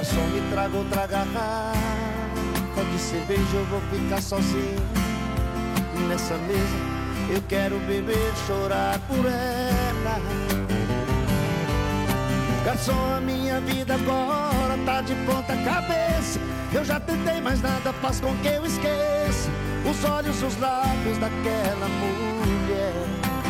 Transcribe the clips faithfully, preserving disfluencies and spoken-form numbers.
Garçom, me traga outra garrafa de cerveja, eu vou ficar sozinho nessa mesa. Eu quero beber, chorar por ela. Garçom, a minha vida agora tá de ponta cabeça. Eu já tentei, mas nada faz com que eu esqueça os olhos, os lábios daquela mulher.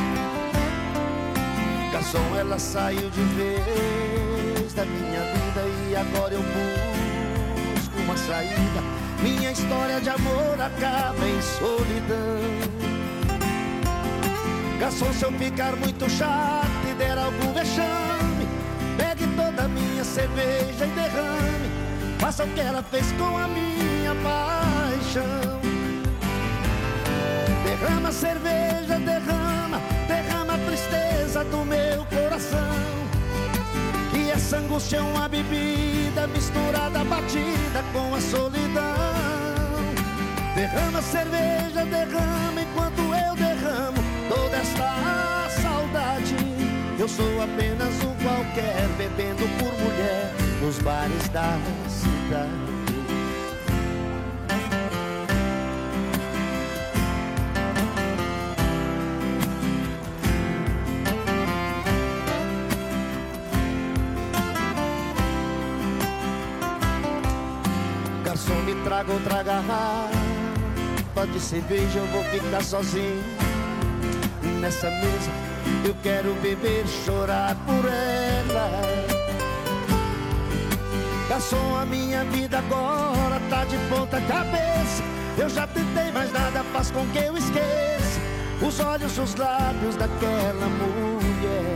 Garçom, ela saiu de vez da minha vida e agora eu busco uma saída. Minha história de amor acaba em solidão. Garçom, se eu ficar muito chato e der algum vexame, pegue toda a minha cerveja e derrame. Faça o que ela fez com a minha paixão. Derrama a cerveja, derrama, derrama a tristeza do meu coração. E essa angústia é uma bebida misturada, batida com a solidão. Derrama a cerveja, derrama enquanto eu derramo toda esta saudade. Eu sou apenas um qualquer, bebendo por mulher nos bares da cidade. Garçom, me traga outra garrafa de cerveja, eu vou ficar sozinho nessa mesa. Eu quero beber, chorar por ela. Garçom, a minha vida agora tá de ponta cabeça. Eu já tentei, mas nada faz com que eu esqueça os olhos, os lábios daquela mulher.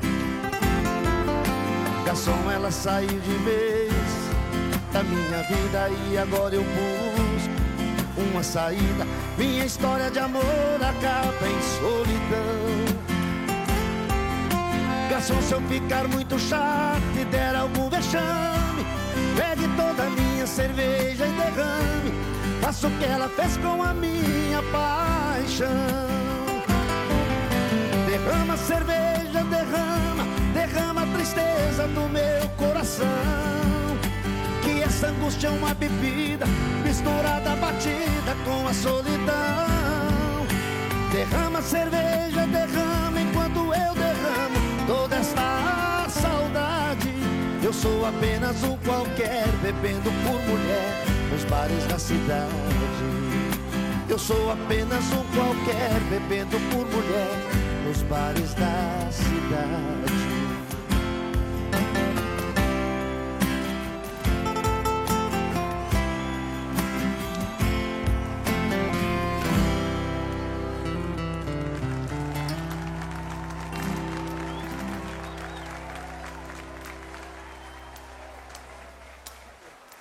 Garçom, ela saiu de vez da minha vida e agora eu busco uma saída. Minha história de amor acaba em solidão. Garçom, se eu ficar muito chato e der algum vexame, pegue toda a minha cerveja e derrame. Faça o que ela fez com a minha paixão. Derrama a cerveja, derrama, derrama a tristeza do meu coração. Que essa angústia é uma bebida misturada, batida com a solidão. Derrama a cerveja, derrama enquanto eu derramo toda esta saudade. Eu sou apenas um qualquer, bebendo por mulher nos bares da cidade. Eu sou apenas um qualquer, bebendo por mulher nos bares da cidade.